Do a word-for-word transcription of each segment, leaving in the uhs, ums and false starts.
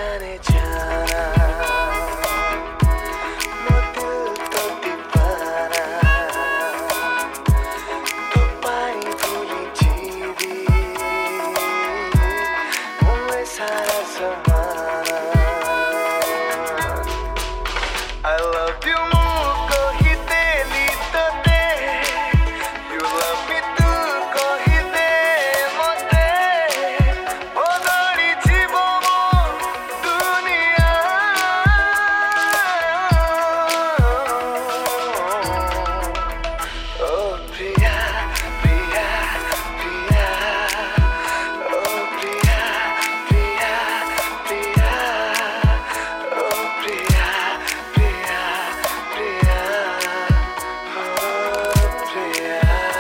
जाने जाना ମୋ ଦିଲ ତ ଦିବାନା ତୋ ପାଇଁ ଭୁଲି ଯିବି ମୁଁ ଏ ସାରା ଜମାନା I love you ମୁଁ କହିଦେଲି ତତେ You love me ତୁ କହିଦେ ମତେ ବଦଳି ଯିବ ମୋ ଦୁନିଆ ଓ ପ୍ରିୟା ପ୍ରିୟା ପ୍ରିୟା ଓ ପ୍ରିୟା ପ୍ରିୟା ପ୍ରିୟା ଓ ପ୍ରିୟା ପ୍ରିୟା ପ୍ରିୟା ଓ ପ୍ରିୟା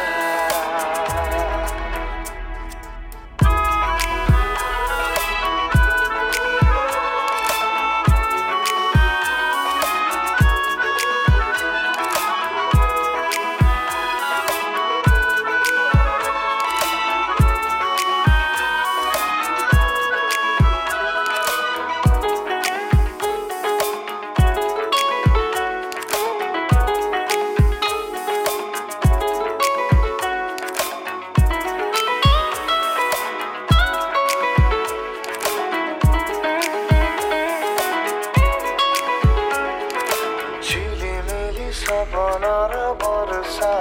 ଝିଲିମିଲି ସପନର ବର୍ଷା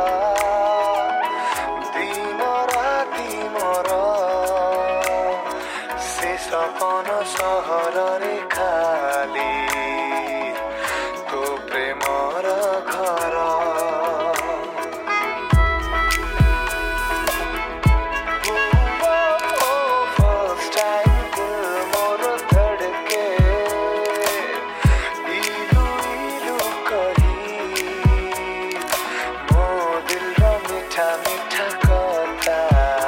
ଦିନ ରାତି ମୋର ସେ ସପନ ସହରରେ ଖାଲି ତୋ ପ୍ରେମର ଘର First time दिल मोर धड़के इलु इलु कही मो दिलर मिठा मिठा कथा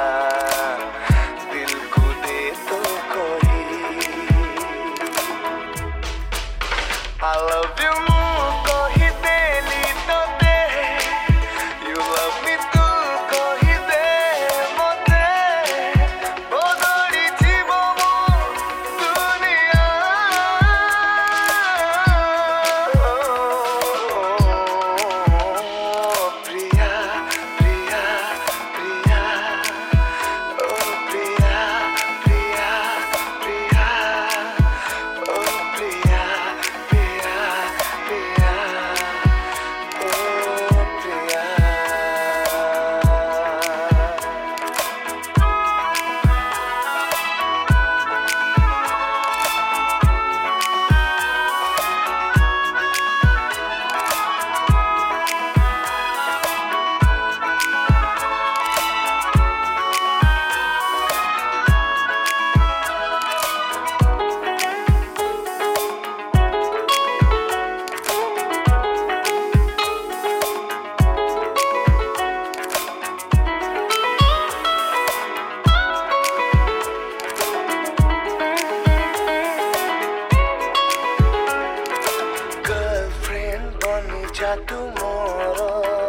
दिल को दे तो कही I love you ମୁଁ କହିଦେଲି ତତେ You love me ତୁ କହିଦେ ମତେ ବଦଳି ଯିବ ମୋ ଦୁନିଆ ପ୍ରିୟା ପ୍ରିୟା ପ୍ରିୟା ଓ ପ୍ରିୟା ପ୍ରିୟା ପ୍ରିୟା ଓ ପ୍ରିୟା ପ୍ରିୟା ପ୍ରିୟା ଓ ପ୍ରିୟା गर्लफ्रेंड बनी जा तू मोर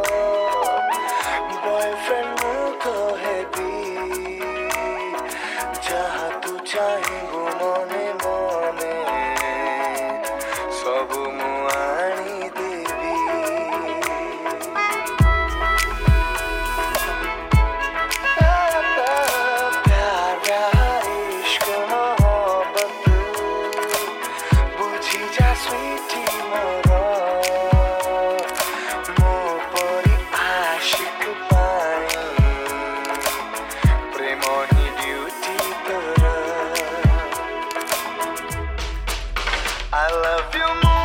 बॉयफ्रेंड ମୁଁ କହିବି ଯାହା ତୁ ଚାହିଁବୁ ମନେ ମନେ ସବୁ ମୁଁ ଆଣିଦେବି प्यार प्यार इश्क मोहब्बत बुझी जा स्वीटी मोर ମୋ ପରି ଆଶିକ ପାଇଁ ପ୍ରେମ ହିଁ ଡ୍ୟୁଟି ତୋର I love you more